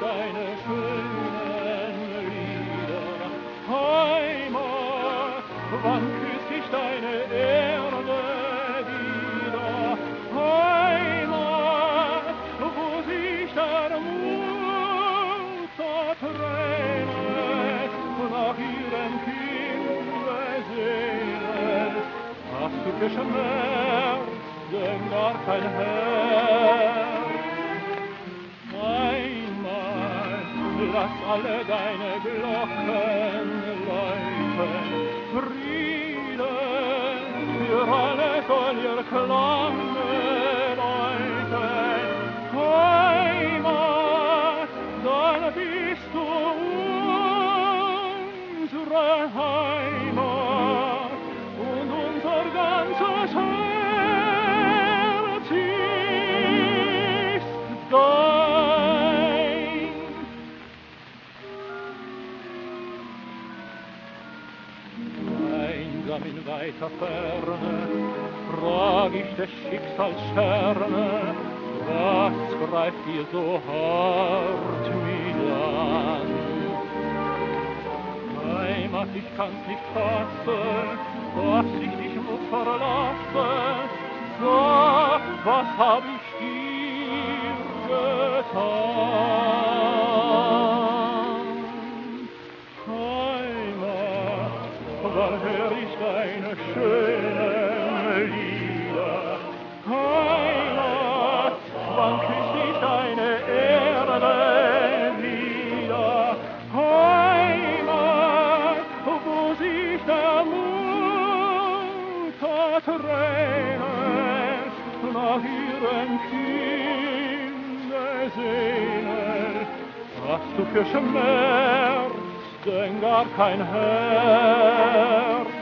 deine schönen Lieder. Heimat, wann küss ich deine Erde wieder? Heimat, wo sich der Mutter Tränen nach ihrem Kinde sehnen. Hast du für Schmerz denn gar kein Herz? Einmal lass alle deine Glocken läuten, Frieden für alle soll ihr Klang läuten. Heimat, dann bist du unsere Heimat und unser ganzes Herz ist dein. Einsam in weiter Ferne frag ich des Schicksals Sterne, was greift dir so hart mich an? Heimat, ich kann's nicht fassen, dass ich dich muss verlassen. Sag, was hab ich dir getan? Heimat, wann hör ich deine schönen Lieder? Heimat, wann küss ich deine Erde wieder? Heimat, wo sich der Mutter Tränen nach ihrem Kinde sehnen. Hast du für Schmerz denn gar kein Herz?